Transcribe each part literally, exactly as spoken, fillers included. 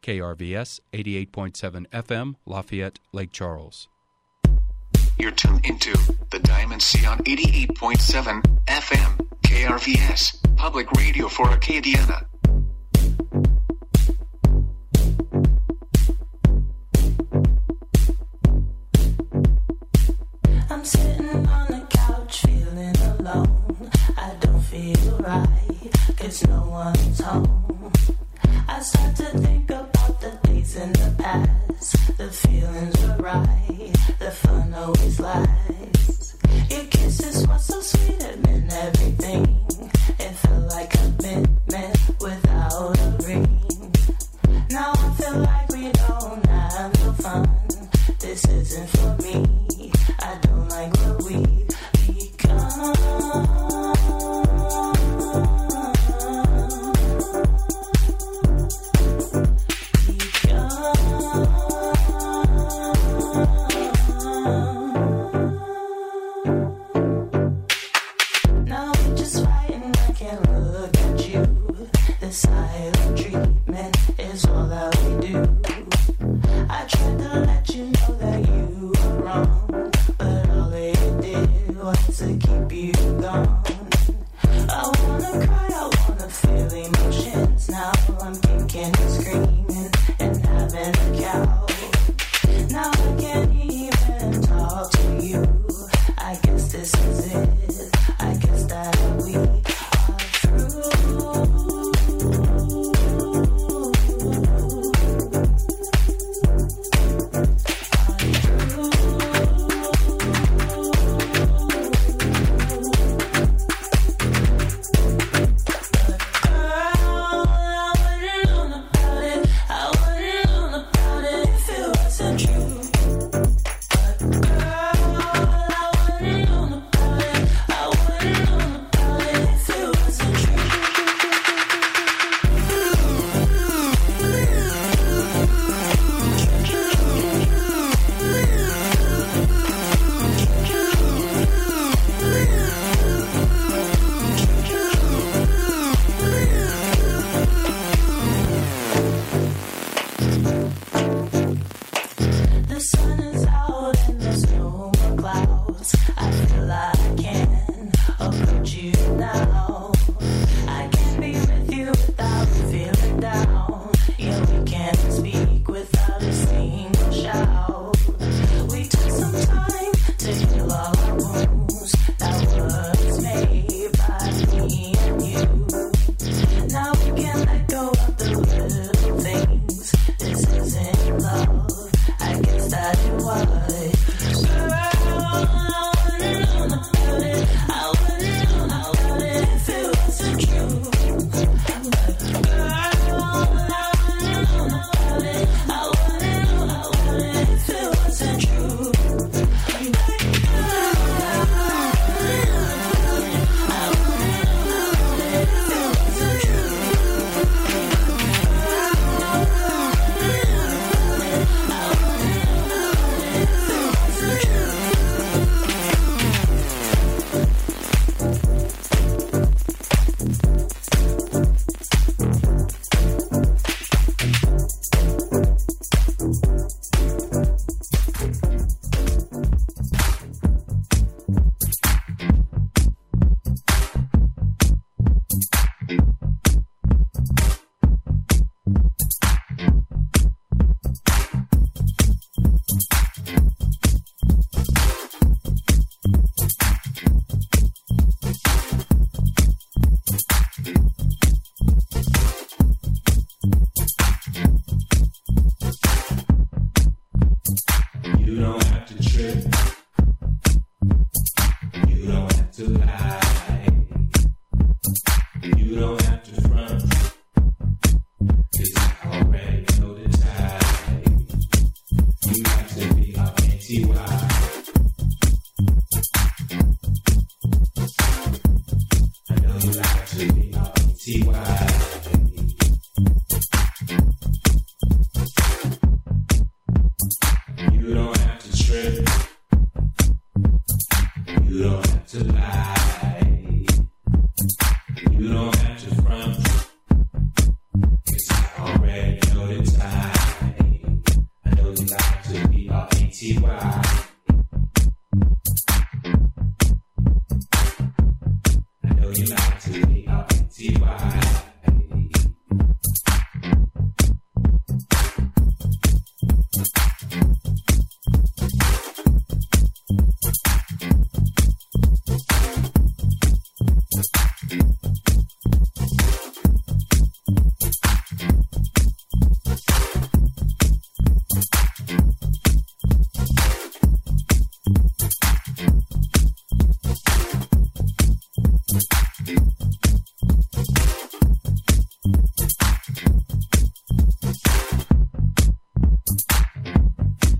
K R V S eighty-eight point seven F M, Lafayette, Lake Charles. You're tuned into the Diamond Sea on eighty-eight point seven F M, K R V S, public radio for Acadiana. I'm sitting on the couch feeling alone. I don't feel right, cause no one's home. I start to think about the days in the past. The feelings were right, the fun always lasts. Your kisses were so sweet, it meant everything. It felt like a commitment without a ring. Now I feel like we don't have no fun. This isn't for me. I don't like what we've become. Silent treatment is all that we do. I tried to let you know that you were wrong, but all it did was to keep you gone. I wanna cry, I wanna feel emotions. Now I'm kicking and screaming and having a cow. Now I can't even talk to you. I guess this is it. I guess that we are through.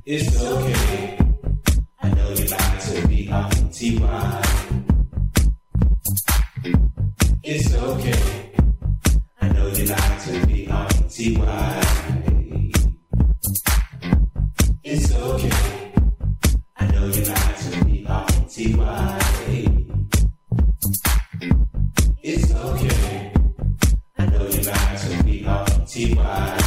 It's okay. I know you like to be R T Y. It's okay. I know you like to be R T Y. It's okay. I know you like to be R T Y. It's okay. I know you like to be R T Y.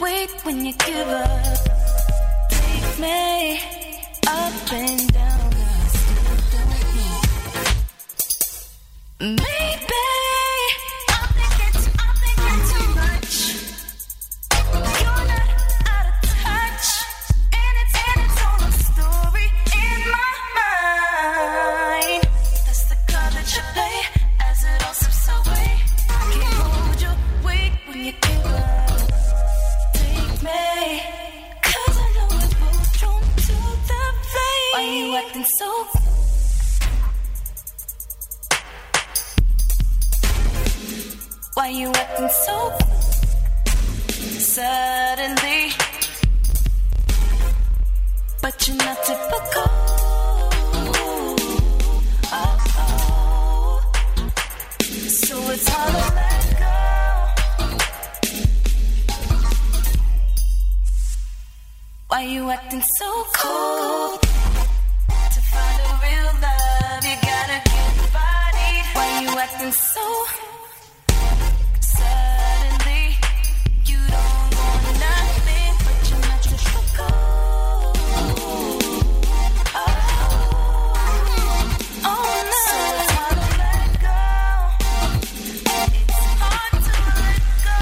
wait when you give up. Take me up and down, I still don't know. Maybe I'm thinking too, I'm thinking too much. You're not out of touch, and it's and it's all a story in my mind. That's the card that you play as it all slips away. I can't hold your weight when you give up. Take me, 'cause I know we're both drawn to the flame. Why you acting so? Why you acting so suddenly? But you're not typical. Oh-oh. So it's hard to let go. Why you acting so cold? To find a real love, you gotta get bodied. Why you acting so? Suddenly, you don't want nothing, but you're not typical. Oh, oh no. So it's hard to let go. It's hard to let go.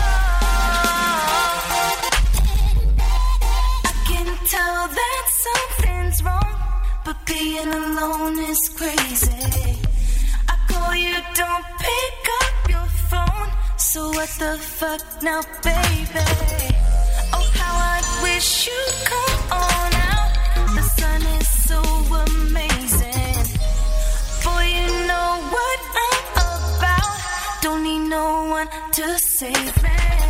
I can tell that something's wrong, but being alone is crazy. I call you, don't pick up your phone. So what the fuck now, baby? Oh, how I wish you'd come on out. The sun is so amazing. Boy, you know what I'm about. Don't need no one to save me.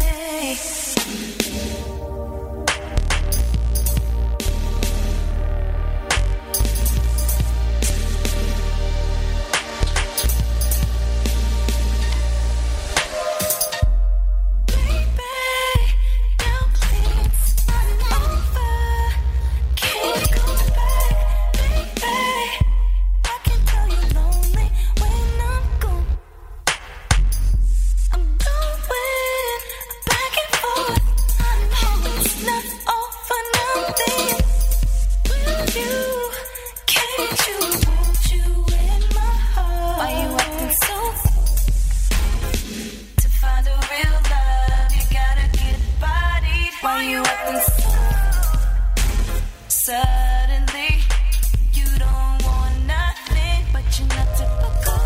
Suddenly, you don't want nothing, but you're not typical.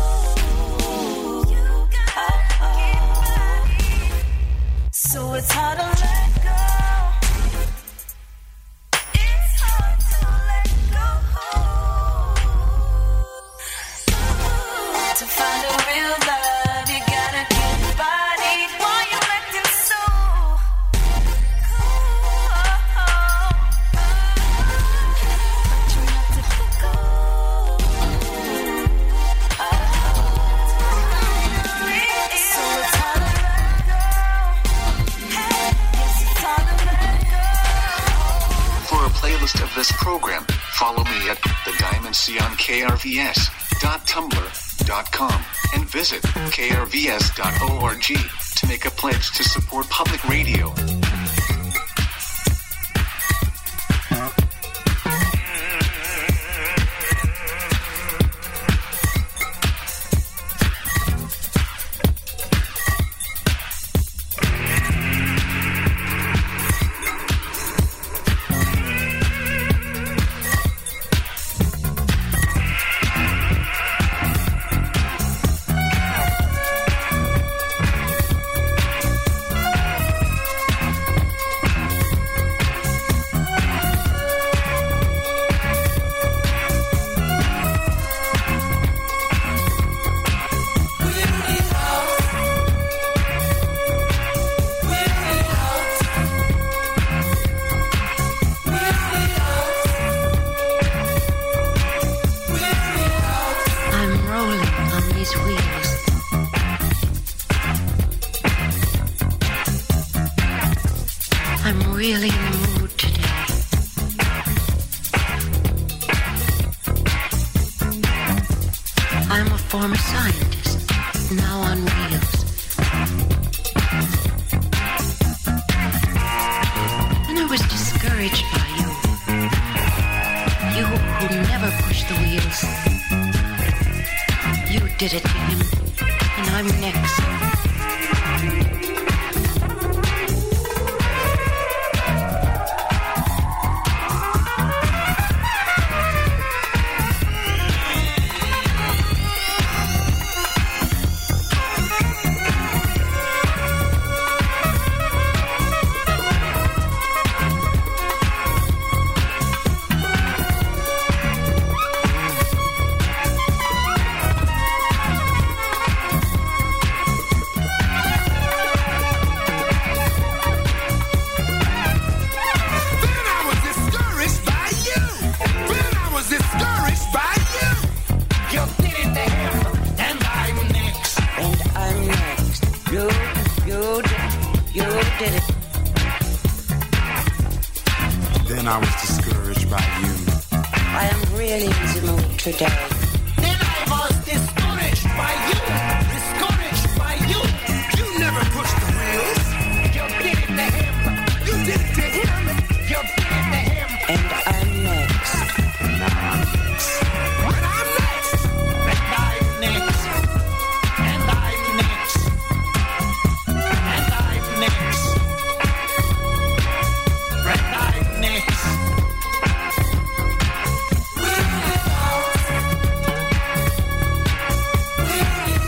You gotta get bodied. So it's hard to let go. It's hard to let go. To find a real love, you gotta get bodied. Why you acting so of this program, follow me at the Diamond Sea on K R V S dot tumblr dot com and visit K R V S dot org to make a pledge to support public radio. really in the mood today. I'm a former scientist, now on wheels. discouraged by you. You who never push the wheels. You did it to him, and I'm next. We're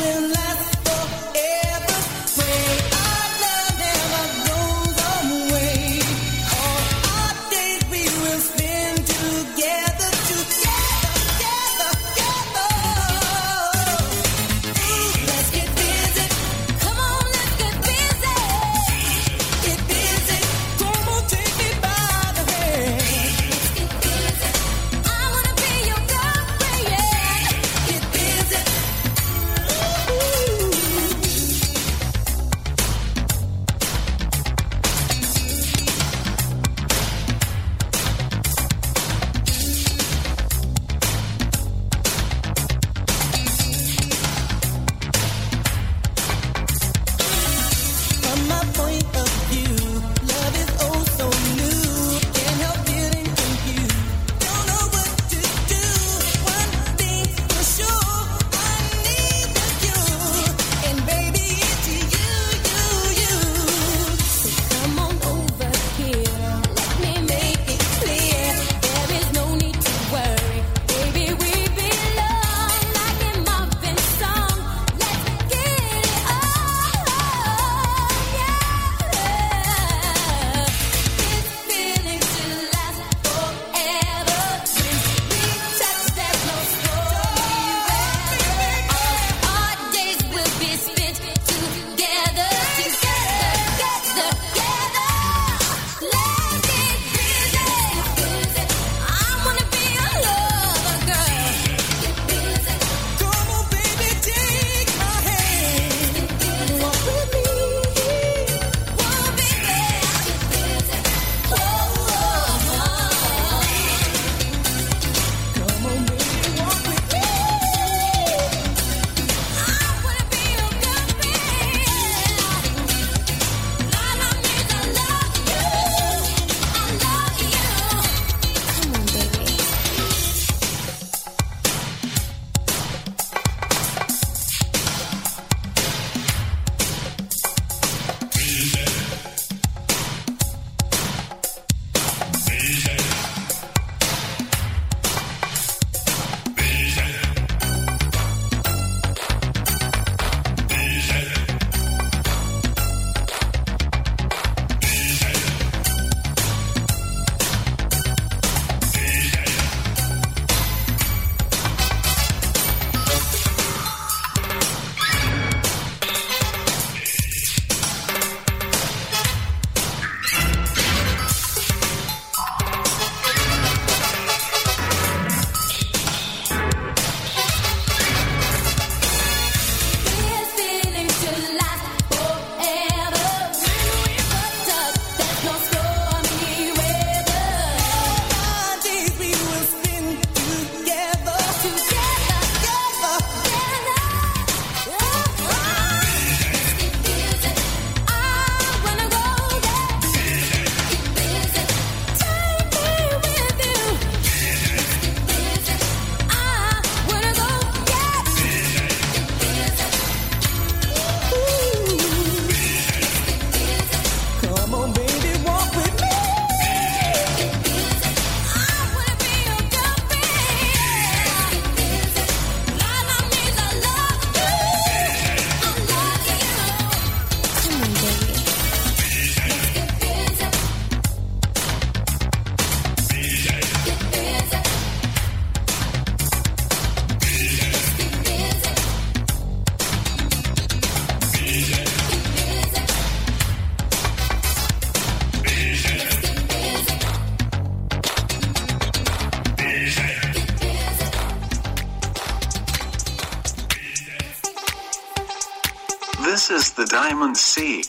This is the Diamond Sea.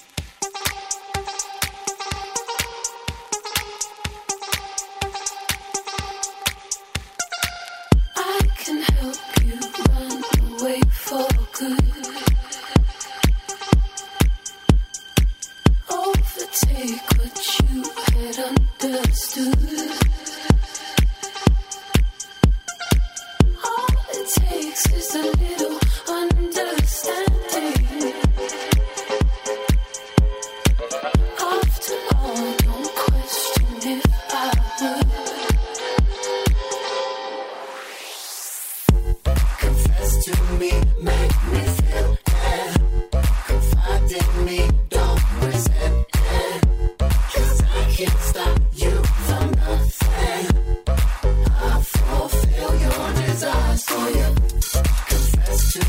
I can help you run away for good. Overtake what you had understood. All it takes is a little understanding. After all, don't question if I would. Confess to me, make me feel.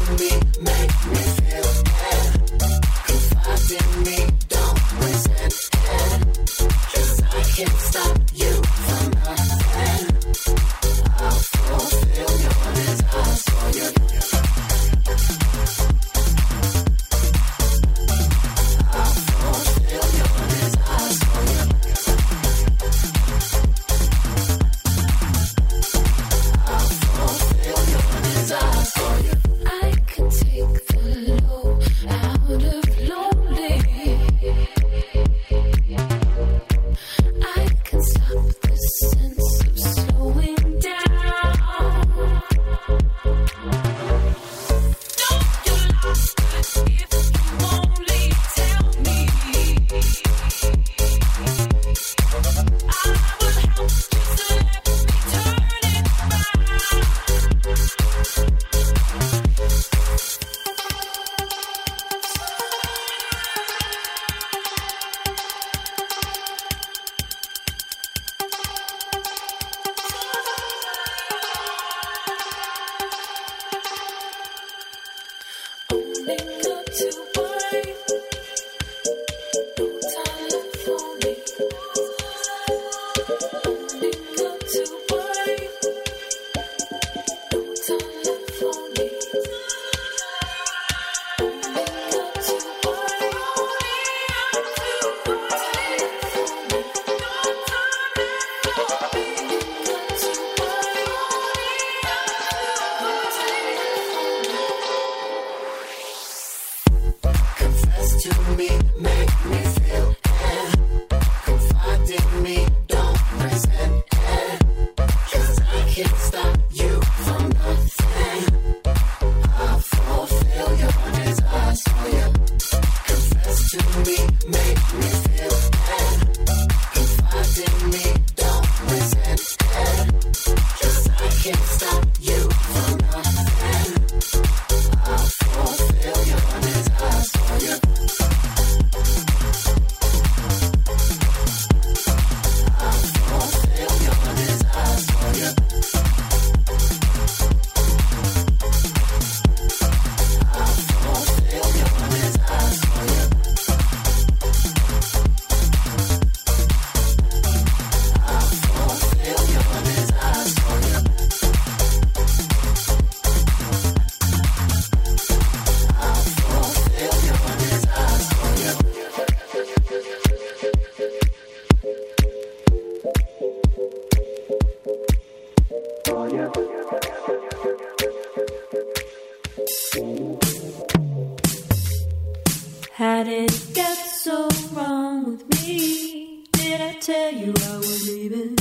How did it get so wrong with me? Did I tell you I was leaving?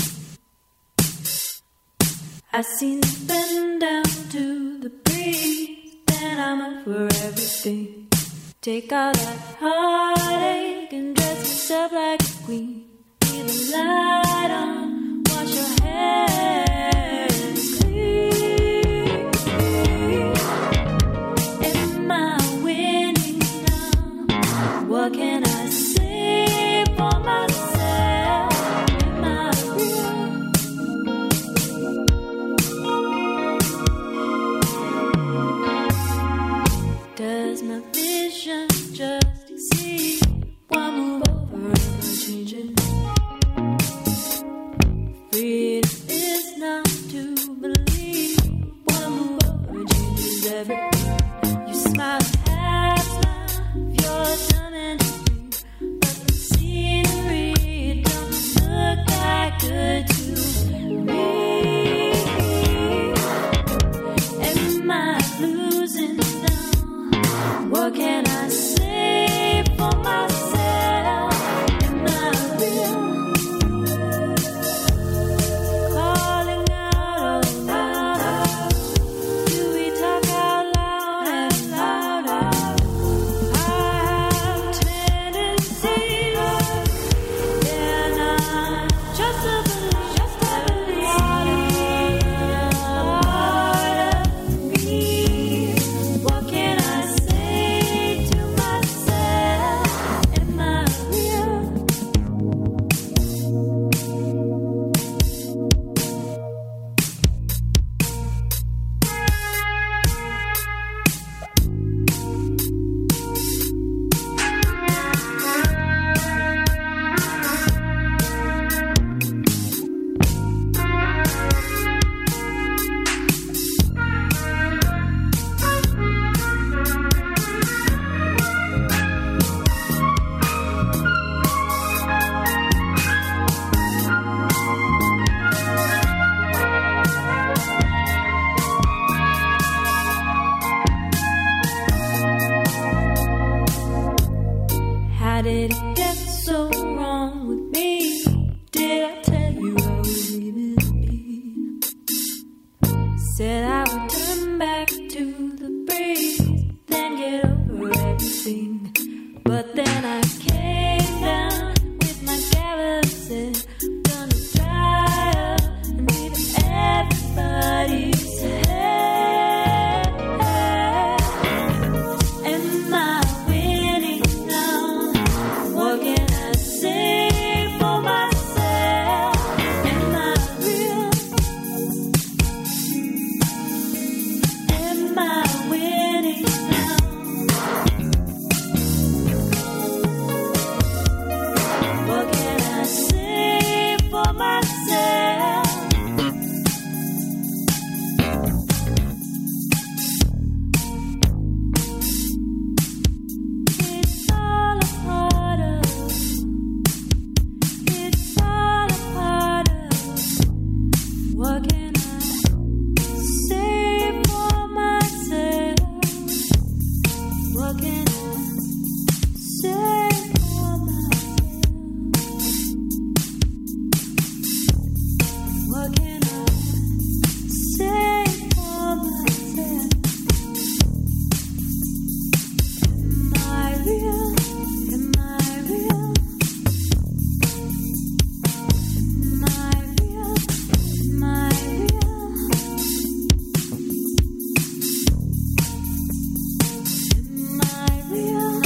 I seen you bend down to the breeze, then I'm up for everything. Take all that heartache and dress yourself like a queen. Leave the light on, wash your hair clean. Am I winning now? What can I say for myself? Am I real? Does my vision just exceed one move over and I'm changing? Freedom is not to believe one move over changes everything. You smile half smile, you're coming to me, but the scenery don't look that good to me. Am I losing now? What can I say for myself? Am I real? Calling out aloud. Do we talk out loud and louder? did it get so wrong with me? Did I tell you I would leave it be? Said I would turn back to the breeze, then get over everything. But then I came down with my galaxy, gonna dry up and leave everybody's head. Am I winning now? What can I say for myself? Am I real? Am I winning now? What can I say for myself? It's all a part of, it's all a part of. What can I say for myself? What can I say for myself? What can I say for myself? Am I real? Am I real? Am I real? Am I real? Am I real?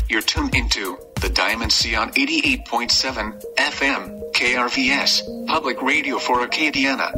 You're tuned into the Diamond Sea on eighty-eight point seven F M, K R V S, public radio for Acadiana.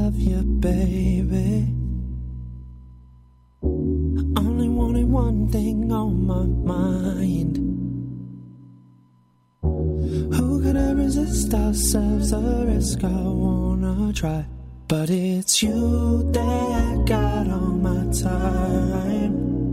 love you, baby. Only wanted one thing on my mind. Who could I resist ourselves? A risk I wanna try. But it's you that I got on my time.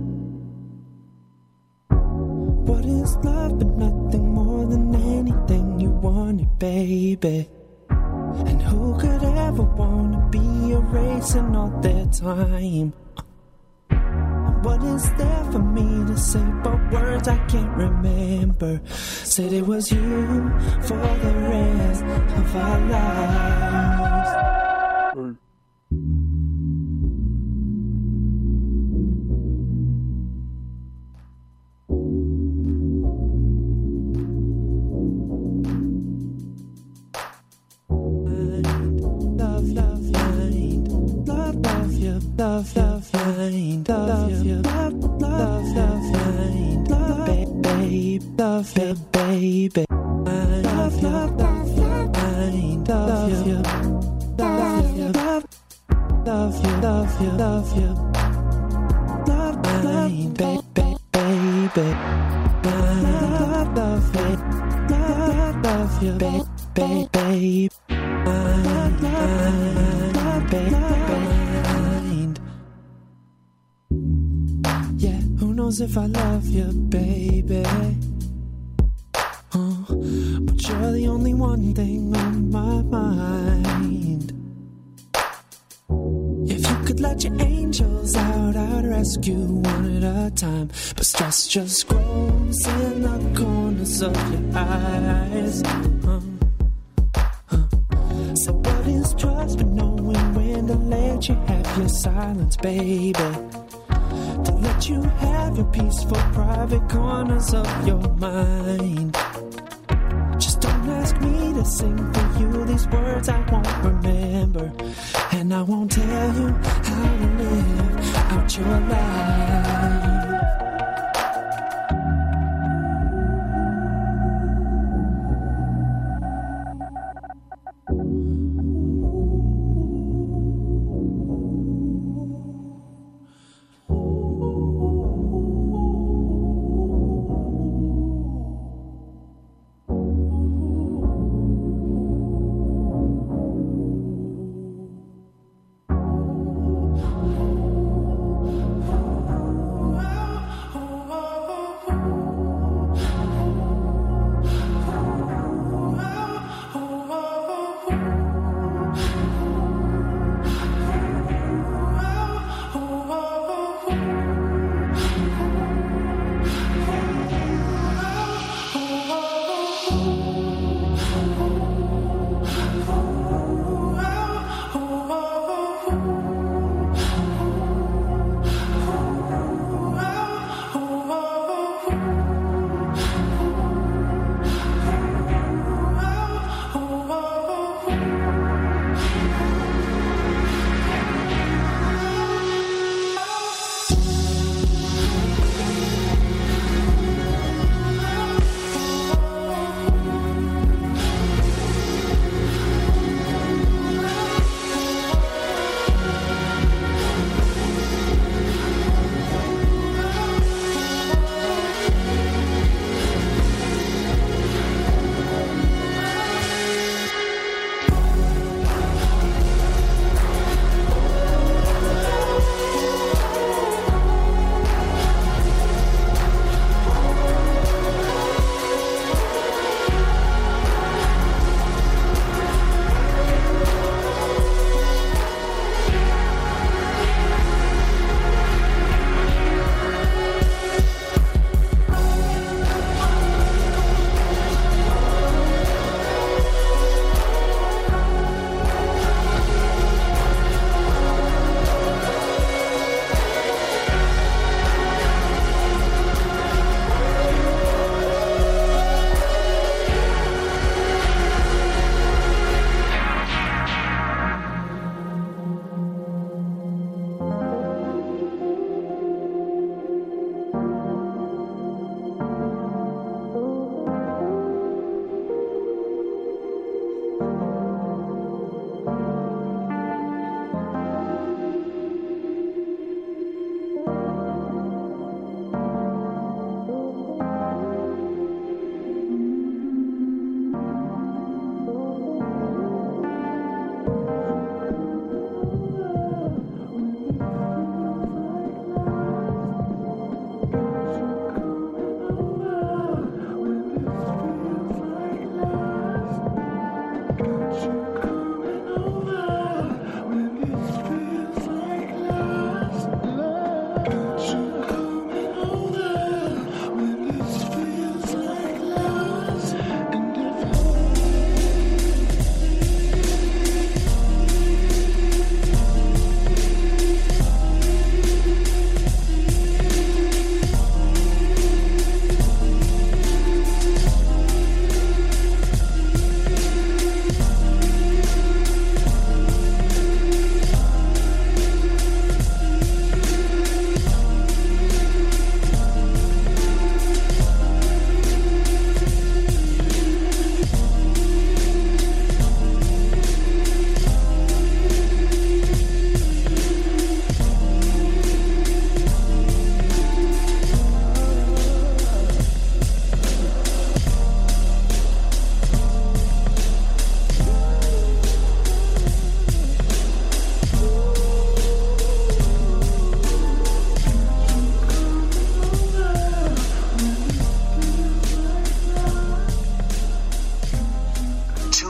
What is love but nothing more than anything you wanted, baby? And who could ever wanna be erasing all their time? What is there for me to say but words I can't remember? Said it was you for the rest of our lives. Love, love, mind. Love, love, you, love, love, mind. Love, you, love, love, love, mind. Love, babe, love, you, baby. Love, love, love, mind. Love, you, love, you, love, love you, love you, love you. Love, mind, baby, baby. Love, love, babe, love, love you, babe, babe, babe. Mind, mind, mind. Yeah, who knows if I love you, baby? Oh, but you're the only one thing on my mind. If you could let your angels out, I'd rescue one at a time. But stress just grows in the corners of your eyes. Uh, uh. So what is trust but knowing when to let you have your silence, baby? To let you have your peaceful private corners of your mind. Just don't ask me to sing for you these words I won't remember. And I won't tell you how to live out your life.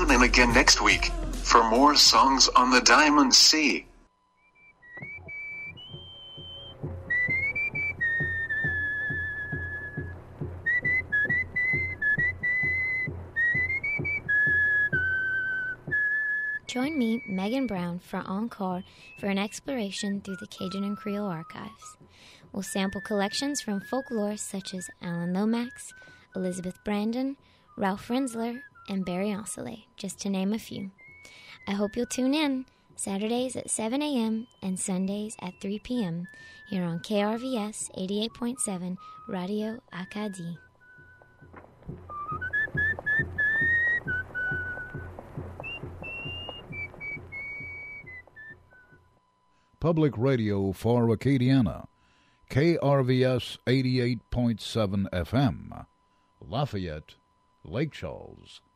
Tune in again next week for more songs on the Diamond Sea. Join me, Megan Brown, for Encore for an exploration through the Cajun and Creole archives. We'll sample collections from folklore such as Alan Lomax, Elizabeth Brandon, Ralph Rensler, and Barry Osselet, just to name a few. I hope you'll tune in Saturdays at seven a.m. and Sundays at three p.m. here on K R V S eighty-eight point seven Radio Acadie. Public Radio for Acadiana, K R V S eighty-eight point seven F M, Lafayette, Lake Charles.